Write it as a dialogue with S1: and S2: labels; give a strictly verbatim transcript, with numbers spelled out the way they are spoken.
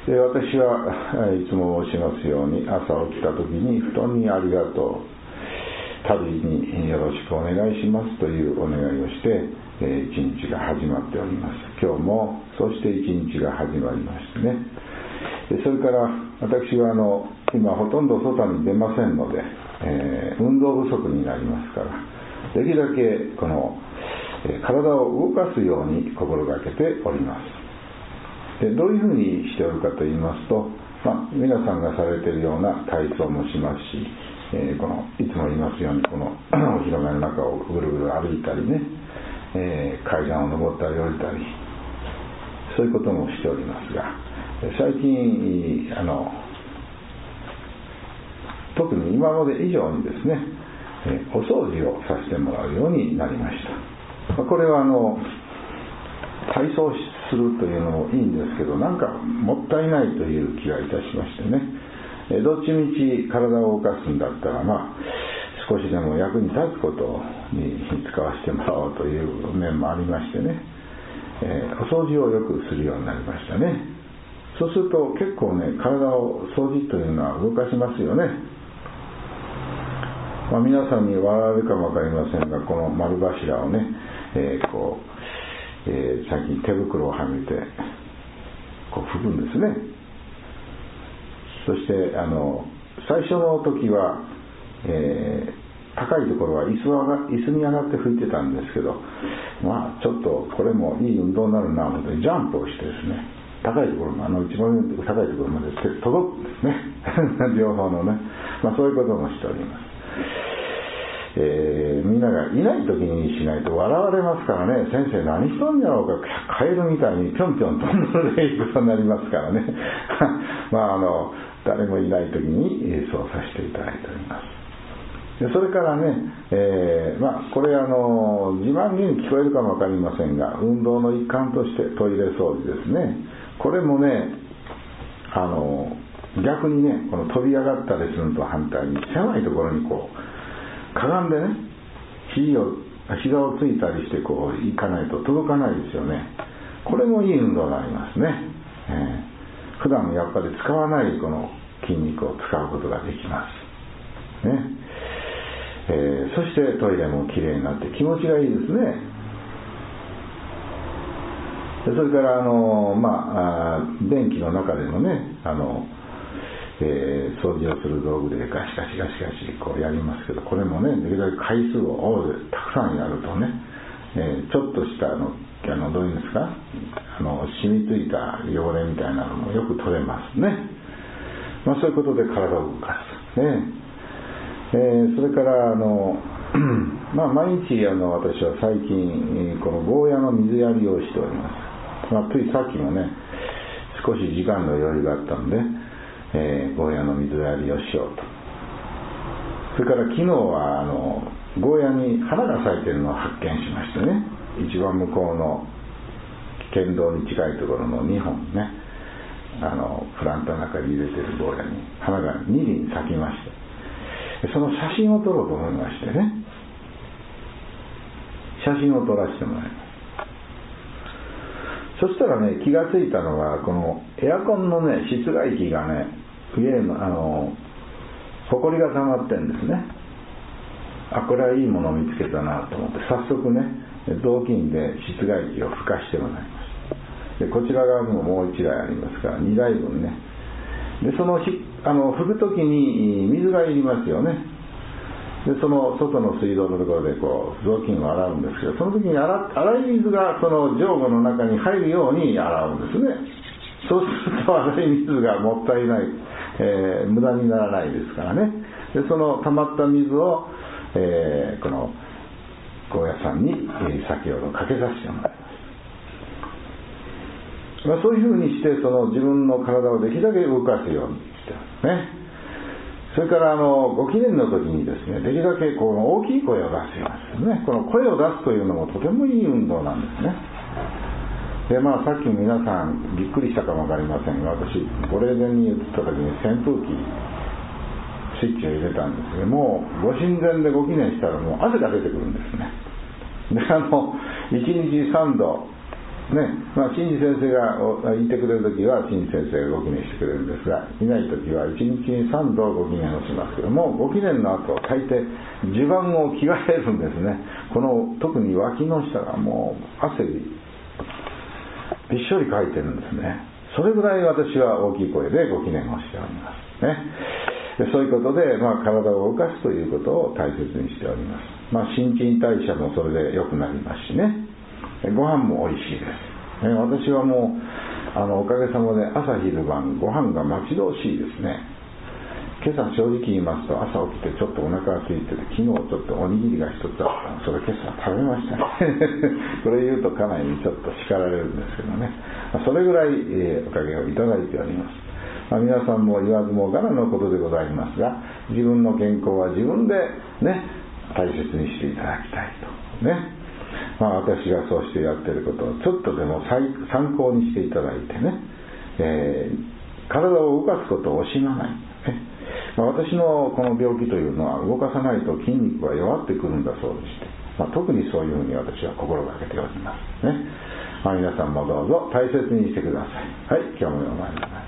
S1: で私はいつも申しますように、朝起きた時に布団にありがとう、旅によろしくお願いしますというお願いをして、えー、一日が始まっております。今日もそして一日が始まりましてね。でそれから私はあの今ほとんど外に出ませんので、えー、運動不足になりますから、できるだけこの、えー、体を動かすように心がけております。でどういうふうにしておるかと言いますと、まあ、皆さんがされているような体操もしますし、えー、このいつも言いますようにこのお広間の中をぐるぐる歩いたりね、えー、階段を上ったり降りたり、そういうこともしておりますが、最近あの特に今まで以上にですね、えー、お掃除をさせてもらうようになりました。これはあの体操するというのもいいんですけど、なんかもったいないという気がいたしましてね、えどっちみち体を動かすんだったら、まあ少しでも役に立つことに使わせてもらおうという面もありましてね、えー、お掃除をよくするようになりましたね。そうすると結構ね、体を掃除というのは動かしますよね。まあ、皆さんに笑われるかもわかりませんが、この丸柱をね、えー、こうえー、最近手袋をはめてこう拭くんですね。そしてあの最初の時は、えー、高いところは椅子が椅子に上がって拭いてたんですけど、まあちょっとこれもいい運動になるなのでジャンプをしてですね、高いところあの一番高いところまで届くんですね両方のね、まあ、そういうこともしております。えー、みんながいない時にしないと笑われますからね、先生何しとんやろうか、カエルみたいにぴょんぴょん飛んでいくことになりますからねまああの誰もいない時にそうさせていただいております。でそれからね、えー、まあこれあの自慢げに聞こえるかもわかりませんが、運動の一環としてトイレ掃除ですね。これもね、あの逆にね、この飛び上がったりするのと反対に狭いところにこうかがんでね、肘を膝をついたりしてこういかないと届かないですよね。これもいい運動になりますね。えー、普段やっぱり使わないこの筋肉を使うことができますね。えー、そしてトイレもきれいになって気持ちがいいですね。それからあのまあ便器の中でもね、あのえー、掃除をする道具でガシガシガシガシこうやりますけど、これもね、できるだけ回数を多くたくさんやるとね、えー、ちょっとしたあのあのどういうんですか、あの染みついた汚れみたいなのもよく取れますね。まあ、そういうことで体を動かすね。えー、それからあのまあ毎日あの私は最近このゴーヤの水やりをしております。まあ、ついさっきもね、少し時間の余裕があったので、えー、ゴーヤの水やりをしようと。それから昨日はあのゴーヤに花が咲いているのを発見しましてね、一番向こうの県道に近いところのにほんね、あのプランターの中に入れているゴーヤに花がに輪咲きまして、その写真を撮ろうと思いましてね、写真を撮らせてもらいます。そしたらね、気がついたのが、このエアコンのね、室外機がね、上のあの埃が溜まってるんですね。あ、これはいいものを見つけたなと思って、早速ね、雑巾で室外機を拭かしてもらいました。でこちら側にももう一台ありますから、にだいぶんね。でそのひあの拭くときに水がいりますよね。でその外の水道のところでこう雑巾を洗うんですけど、その時に洗洗い水がその上部の中に入るように洗うんですね。そうすると洗い水がもったいない、えー、無駄にならないですからね。でその溜まった水を、えー、このゴーヤさんに、えー、先ほどかけさせてもらいます。まあ、そういうふうにしてその自分の体をできるだけ動かすようにしてますね。それからあのご記念の時にですね、できるだけこう大きい声を出すようにですね。この声を出すというのもとてもいい運動なんですね。でまあさっき皆さんびっくりしたかもわかりませんが、私ご霊殿に移った時に扇風機スイッチを入れたんですけども、ご神前でご記念したらもう汗が出てくるんですね。であのいちにちさんどね、まあ、新次先生がいてくれるときは新次先生がご記念してくれるんですが、いないときはいちにちにさんどご記念をしますけども、ご記念の後大抵襦袢を着替えるんですね。この特に脇の下がもう汗びびっしょりかいてるんですね。それぐらい私は大きい声でご記念をしておりますね。でそういうことで、まあ、体を動かすということを大切にしております。まあ、新陳代謝もそれで良くなりますしね、ご飯も美味しいです。私はもうあのおかげさまで朝昼晩ご飯が待ち遠しいですね。今朝正直言いますと、朝起きてちょっとお腹が空いてて、昨日ちょっとおにぎりが一つあったの、それ今朝食べましたねこれ言うと家内にちょっと叱られるんですけどね、それぐらい、えー、おかげをいただいております。まあ、皆さんも言わずもがなのことでございますが、自分の健康は自分でね大切にしていただきたいとね。まあ、私がそうしてやっていることをちょっとでも参考にしていただいてね、えー、体を動かすことを惜しまない、ね。まあ、私のこの病気というのは動かさないと筋肉が弱ってくるんだそうでして、まあ、特にそういうふうに私は心がけておりますね。まあ、皆さんもどうぞ大切にしてください。はい、今日も読まれます。